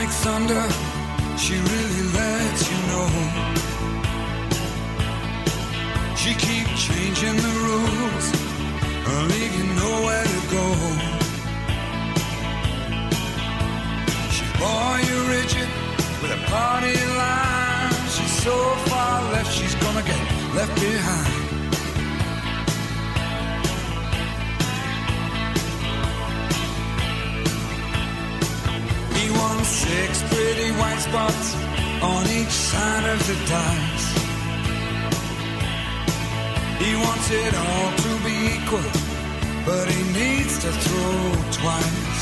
like thunder, she really lets you know. She keeps changing the rules, leave you nowhere to go. She's boy, you rigid with a party line. She's so far left, she's gonna get left behind. Six pretty white spots on each side of the dice. He wants it all to be equal, but he needs to throw twice.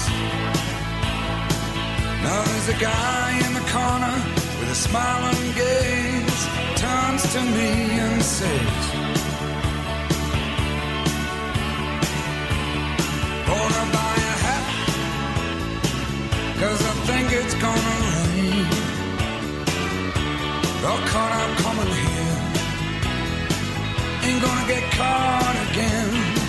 Now there's a guy in the corner with a smiling gaze, turns to me and says, gonna buy a hat, 'cause I think it's gonna rain. Got caught out coming here, ain't gonna get caught again.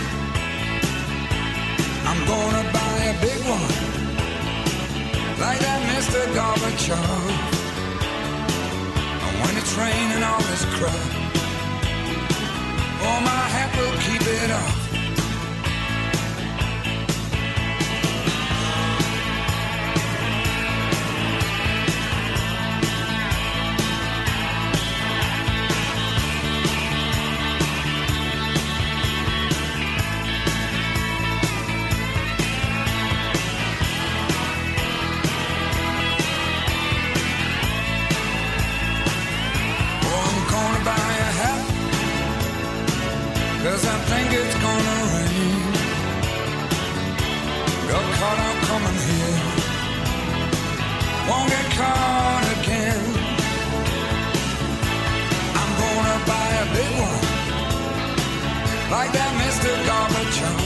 I'm gonna buy a big one, like that Mr. Gorbachev. And when it's raining all this crap, oh, my hat will keep it off. Like that Mr. Gorbachev.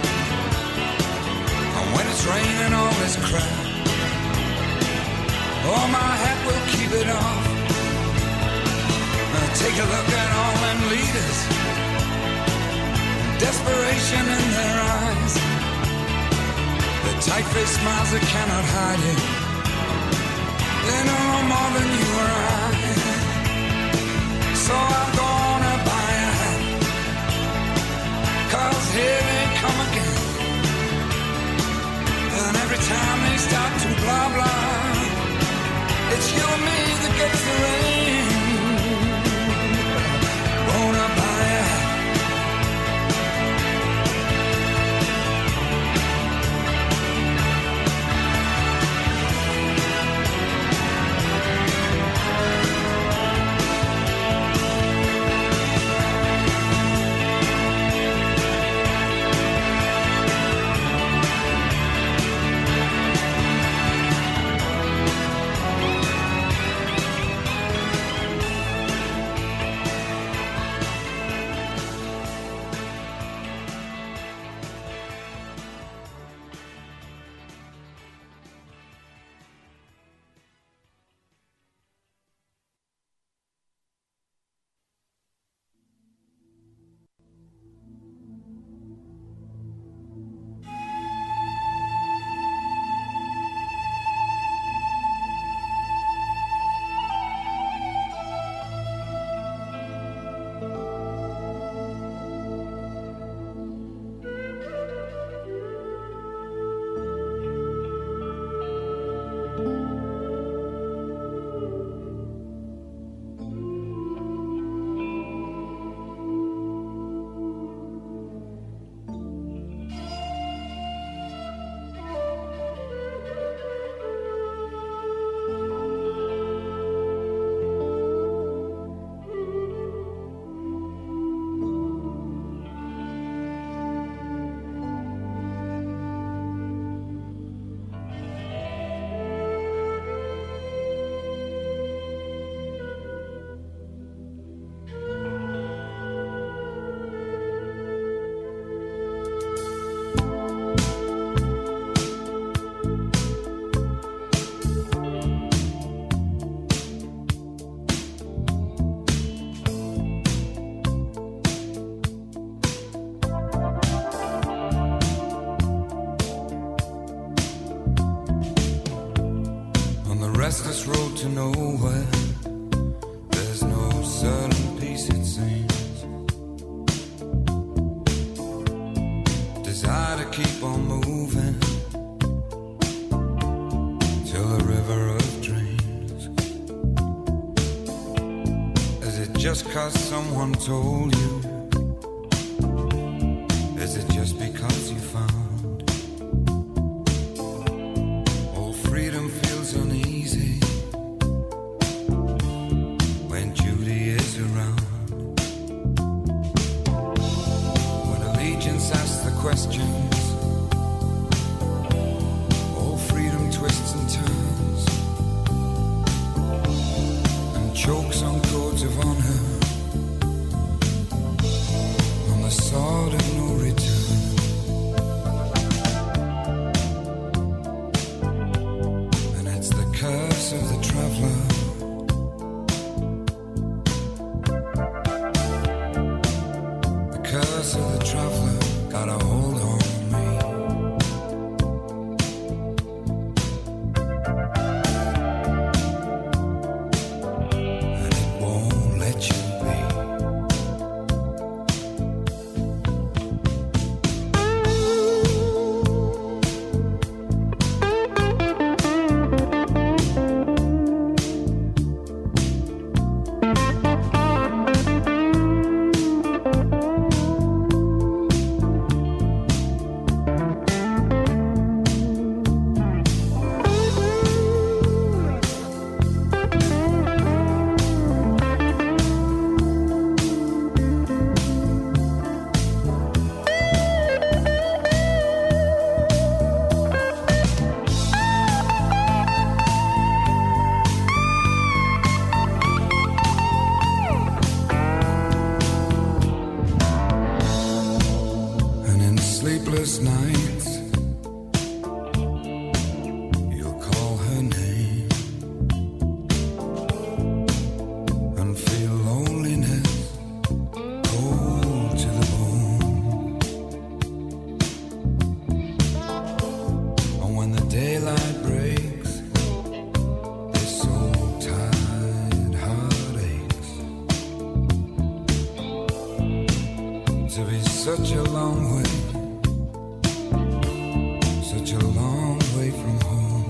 And when it's raining all this crap, oh, my hat will keep it off. Now take a look at all them leaders, desperation in their eyes, the tight-faced smiles that cannot hide it. They know no more than you or I. So I'm gonna buy a hat, 'cause here they come again. And every time they start to blah blah, it's you and me that gets the rain. Gonna buy a hat. restless road to nowhere. There's no certain peace, it seems. Desire to keep on moving till the river of dreams. Is it just 'cause someone told you? Is it just because you found all freedom feels uneasy when Judy is around? When allegiance asks the questions, all freedom twists and turns and chokes on codes of honor, on the sword of no return. And it's the curse of the traveler. The curse of the traveler got a hold on me. And it won't let you be. Sleepless nights, you'll call her name and feel loneliness cold to the bone. And when the daylight breaks, this soul-tied heart aches to be such a long way. Such a long way from home.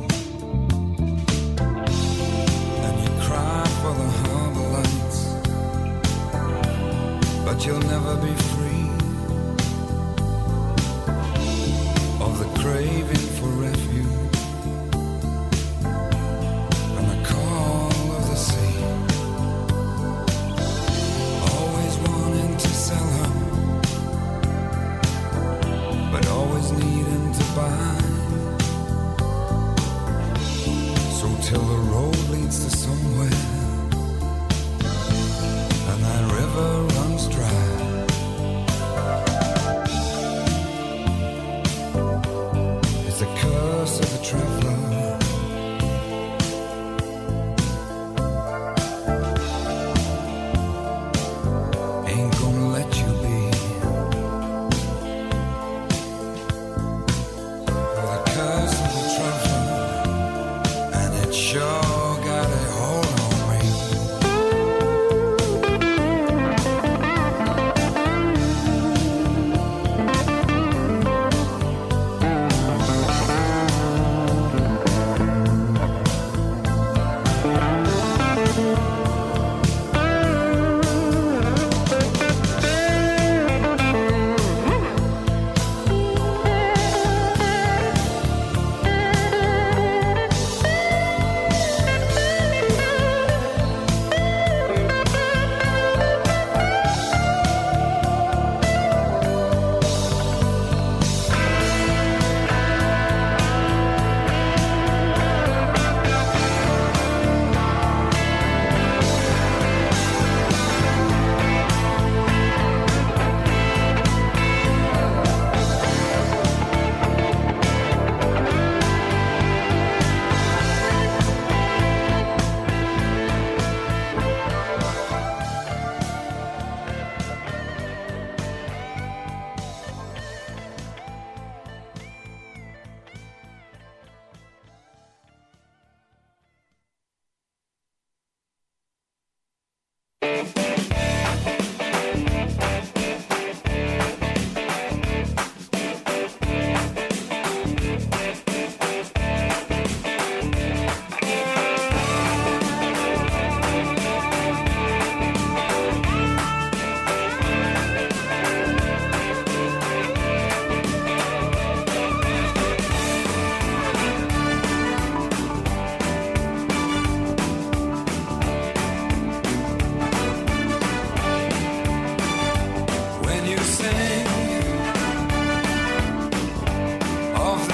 And you cry for the harbor lights, but you'll never be free of the craving for refuge and the call of the sea. Always wanting to sell her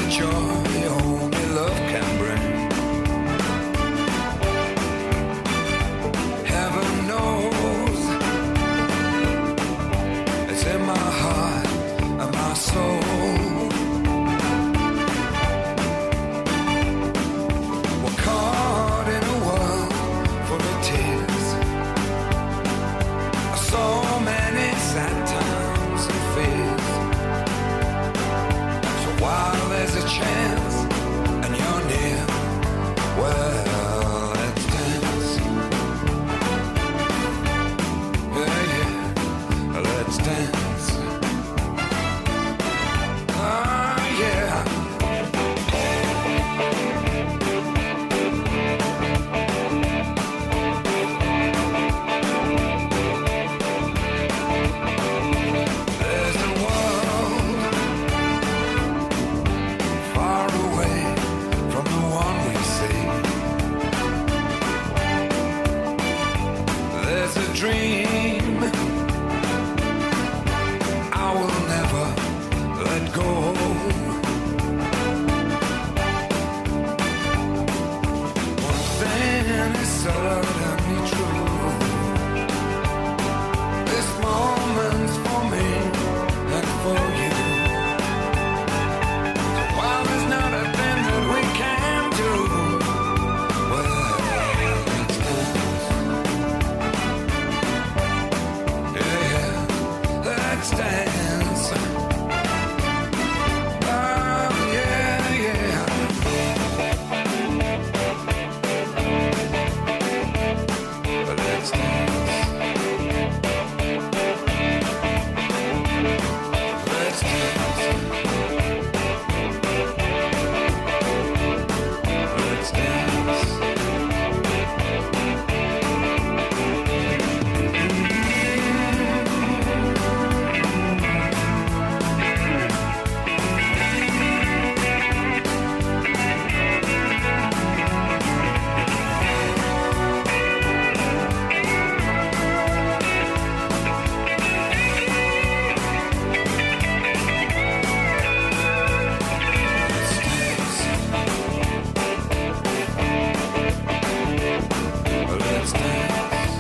joy only love can bring. Heaven knows it's in my heart and my soul. We're caught in a world full of tears, so many sad times and fears. So while there's a chance and you're near, well, let's dance. Yeah, yeah, let's dance. Oh, yeah. There's a world far away from the one we see. There's a dream I will never let go. One thing is certainly true. This moment's for me and for you. While there's not a thing that we can do, well, let's dance. Yeah, yeah, let's dance. Oh, yeah, yeah. Let's dance. Let's dance. Let's dance. Let's dance.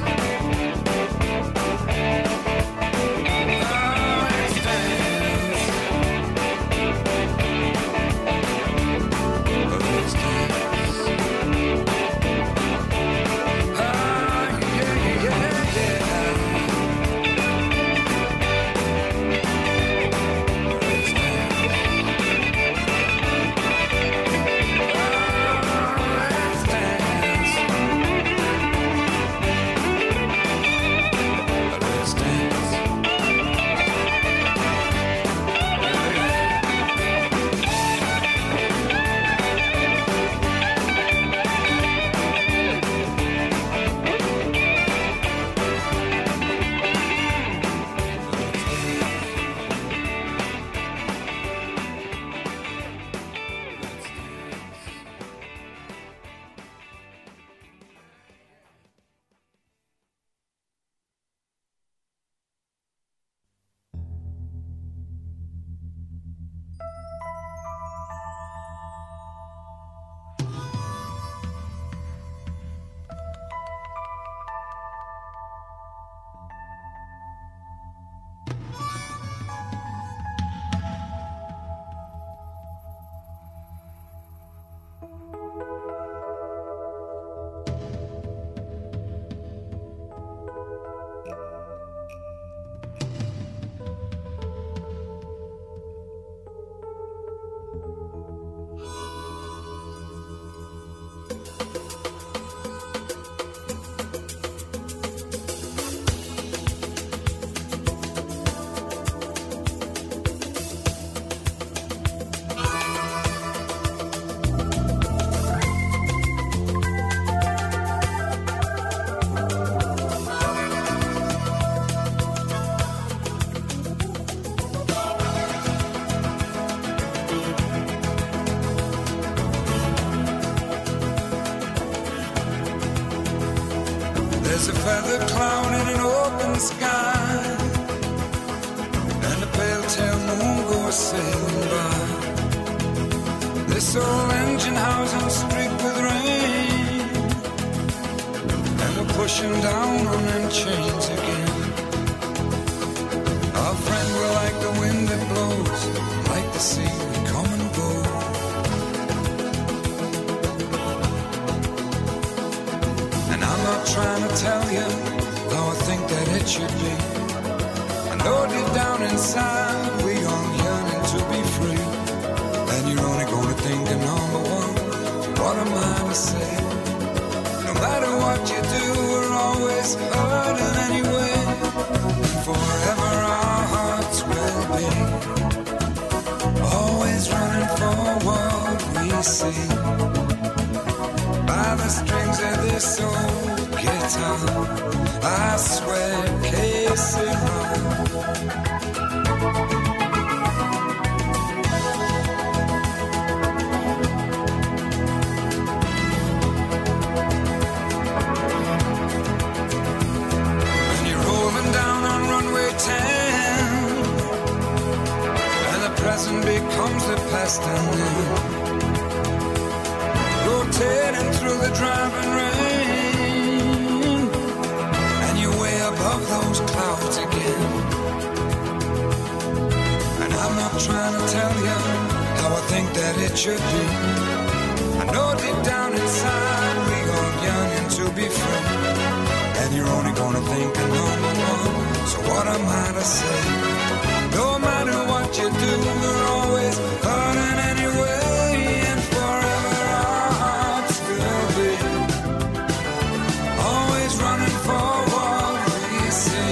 There's a feather cloud in an open sky, and a pale tail moon goes sailing by. This old engine housing streaked with rain, and we're pushing down on them chains again. Our friend, we're like the wind that blows, like the sea, we come and go. And I'm not trying to tell you how I think that it should be. I know deep down inside we all yearning to be free. And you're only gonna think of number one, what am I to say? No matter what you do, we're always hurting anyway. Forever our hearts will be always running for what we see. By the strings of this old guitar, I swear, que sera. And becomes the past and then rotating through the driving rain, and you're way above those clouds again. And I'm not trying to tell you how I think that it should be. I know deep down inside we all yearning to be free. And you're only gonna think of number one, so what am I to say? No matter what you do, we're always hurting anyway. And forever our hearts will be always running for what we see.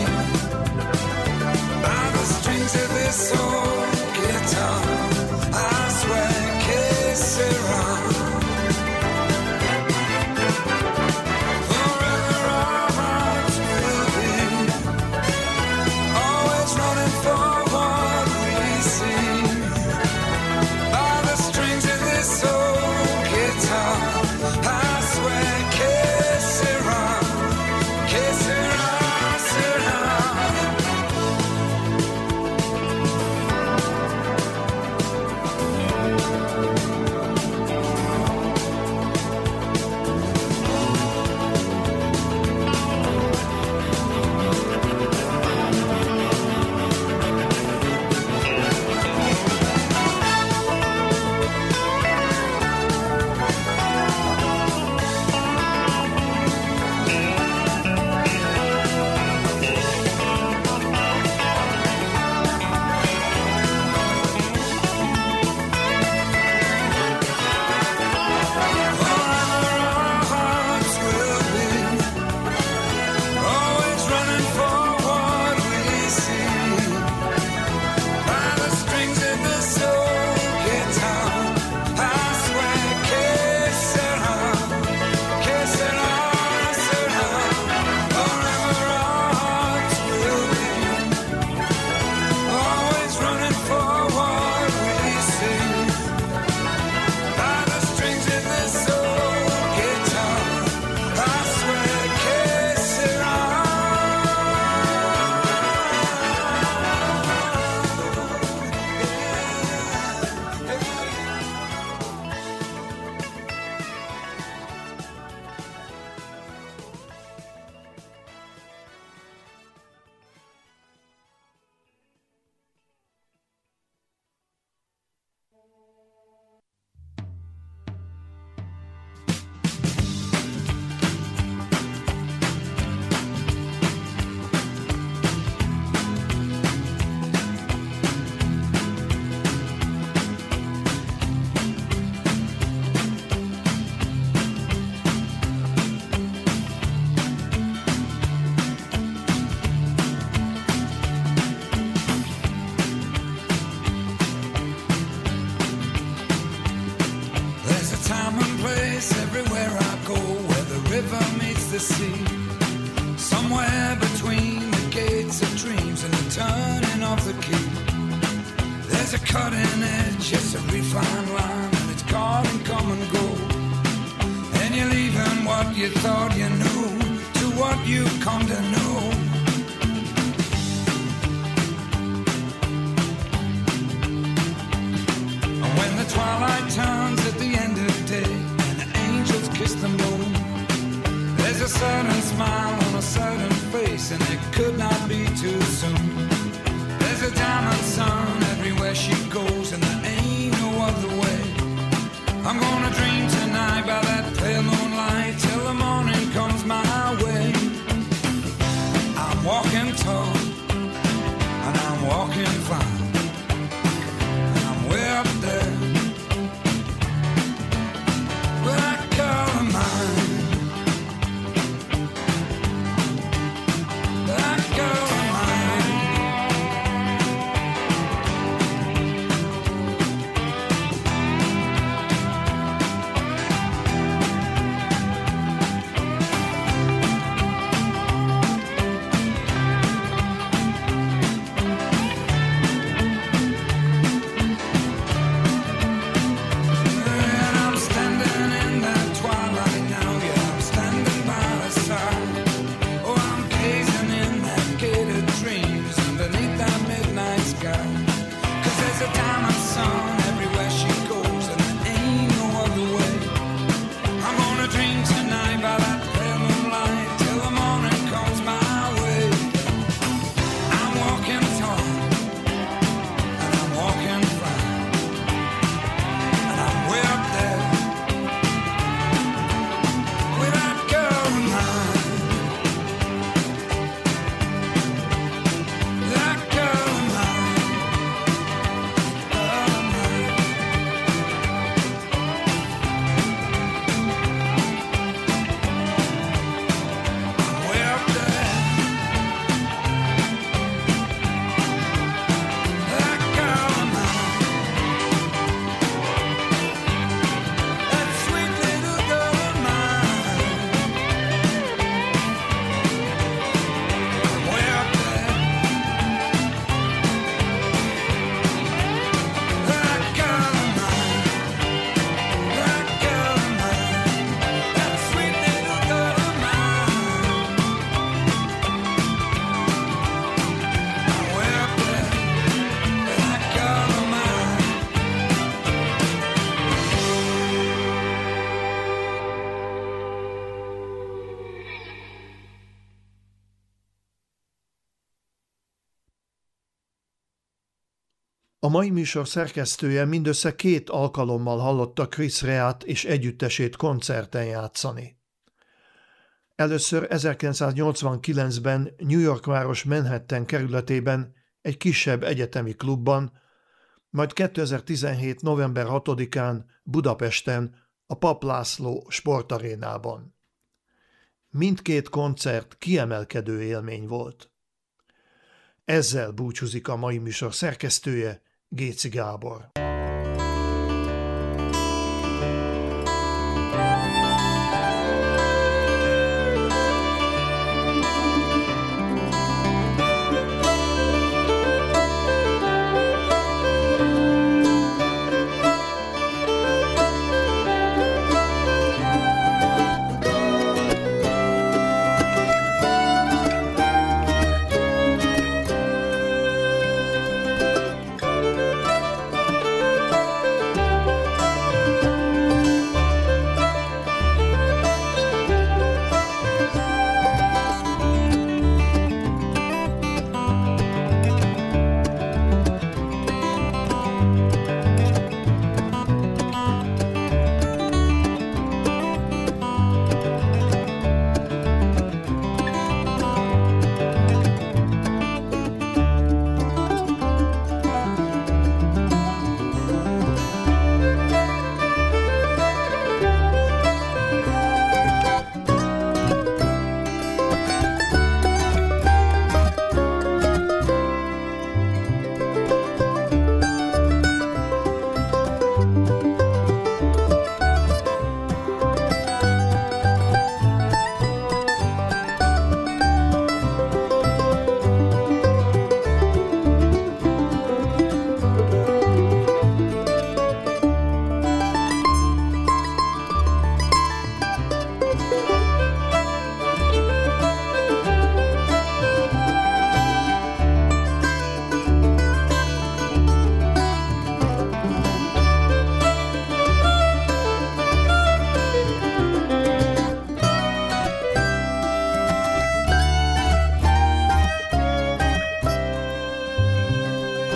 By the strings of this old guitar, I swear, que sera. Forever our hearts will be always running for the sea, somewhere between the gates of dreams and the turning of the key. There's a cutting edge, it's a refined line, and it's gone and come and go. And you're leaving what you thought you knew to what you've come to know. And when the twilight turns certain smile on a certain face, and it could not be too soon. There's a diamond sun everywhere she goes, and there ain't no other way. I'm gonna dream tonight by that pale moonlight till the morning comes my way. I'm walking tall, and I'm walking fine, and I'm way up there where I call her mine. A mai műsor szerkesztője mindössze 2 alkalommal hallotta Chris Reát és együttesét koncerten játszani. Először 1989-ben New York város Manhattan kerületében egy kisebb egyetemi klubban, majd 2017. november 6-án Budapesten a Papp László sportarénában. Mindkét koncert kiemelkedő élmény volt. Ezzel búcsúzik a mai műsor szerkesztője, Géci Gábor.